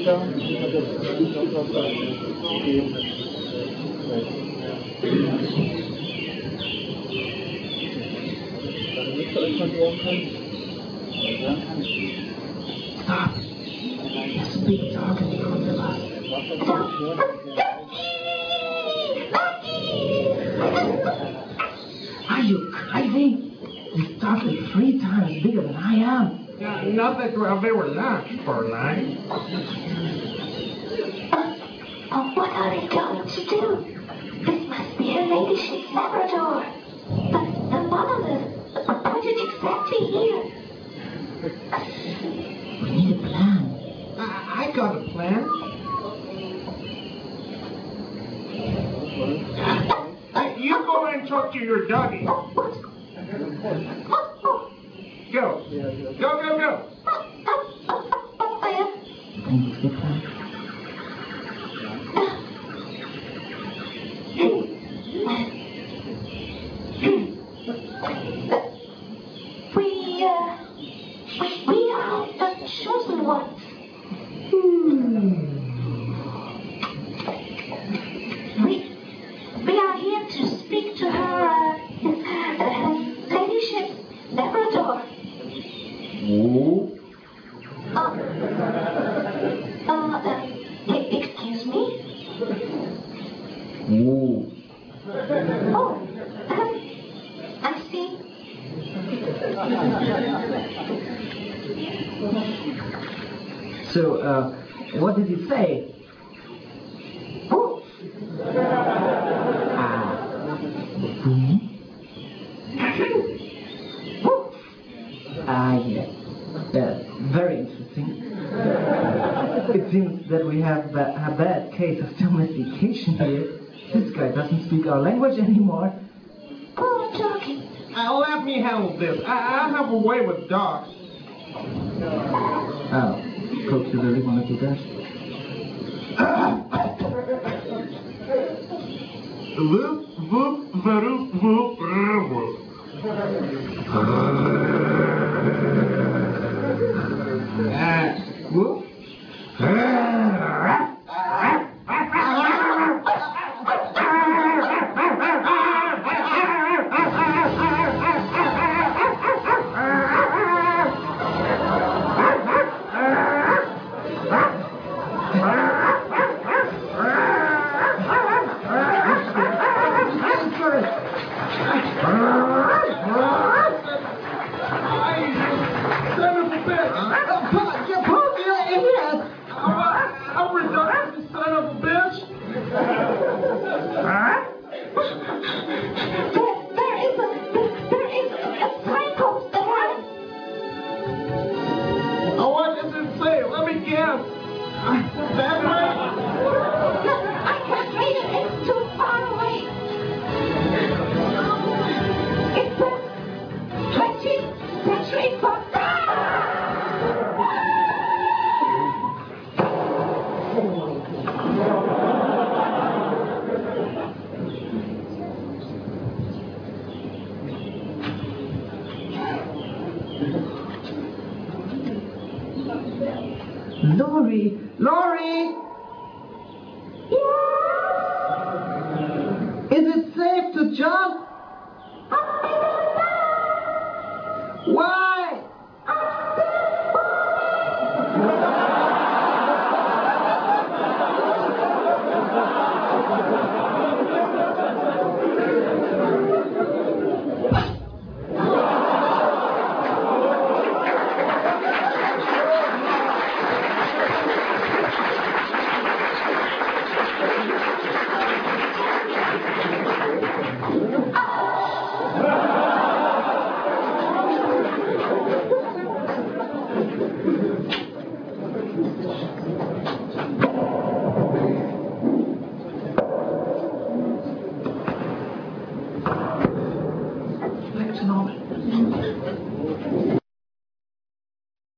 Stop. There's a big dog in front of us. Are you crazy? This dog is 3 times bigger than I am. Yeah, not that well, they were large for life. What are they going to do? This must be her ladyship's Labrador. But the monolith, put it exactly here. We need a plan. I got a plan. You go and talk to your doggy. Go. Go. Think the plan? We are the chosen ones. We are here to speak to her ladyship's Labrador. Excuse me? I see. So, what did you say? Yes. Very interesting. It seems that we have a bad case of domestication here. This guy doesn't speak our language anymore. Poor doggy. Let me handle this. I have a way with dogs. Oh, folks, you really want to do that? Whoop, whoop, whoop, whoop, whoop. Whoop. Laurie! Is it safe to jump?